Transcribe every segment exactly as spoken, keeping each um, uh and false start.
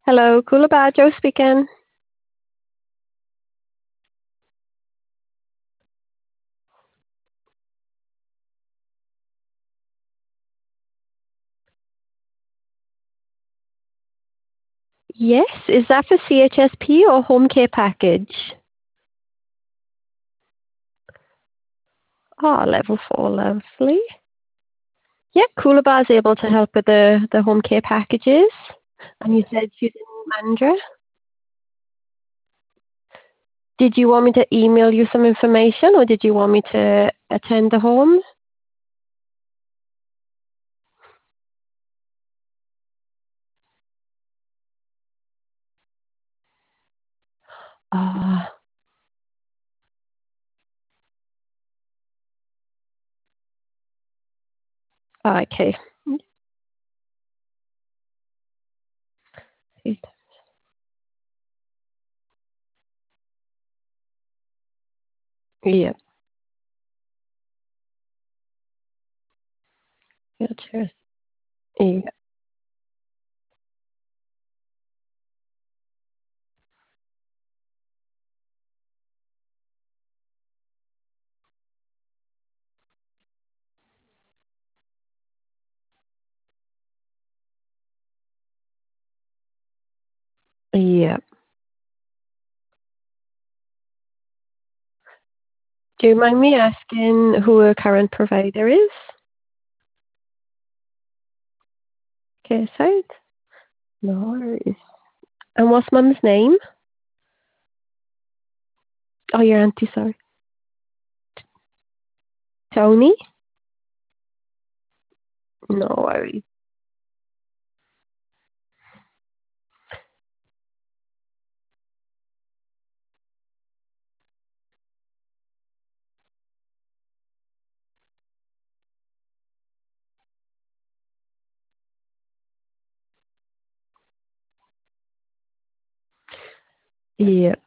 Hello, Coolabah, Joe speaking. Yes, is that for C H S P or home care package? Oh, level four, lovely. Yeah, Coolabah is able to help with the, the home care packages. And you said she's in Mandra. Did you want me to email you some information or did you want me to attend the home? Ah, okay. Yeah, yeah, cheers. Yeah, yeah. Do you mind me asking who a current provider is? Okay, side. No worries. And what's mum's name? Oh, your auntie, sorry. Tony? No worries. Yeah.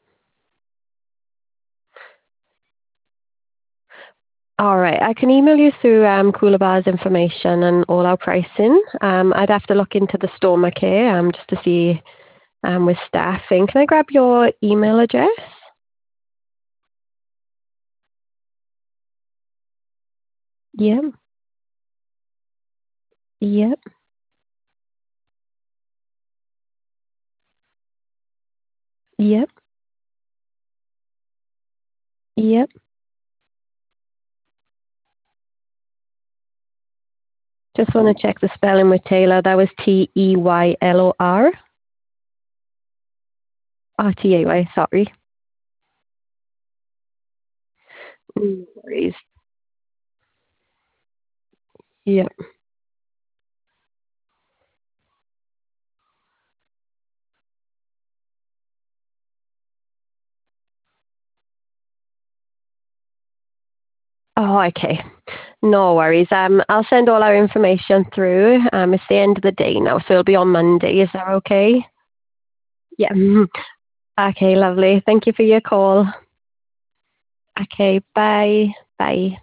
All right. I can email you through um, Coolabah's information and all our pricing. Um, I'd have to look into the Stoma care um, just to see um, with staffing. Can I grab your email address? Yep. Yep. Yep. Yep. Just want to check the spelling with Taylor. That was T E Y L O R. Oh, T A Y, sorry. No worries. Yep. Oh, okay. No worries. Um, I'll send all our information through. Um, it's the end of the day now, so it'll be on Monday. Is that okay? Yeah. Okay, lovely. Thank you for your call. Okay, bye. Bye.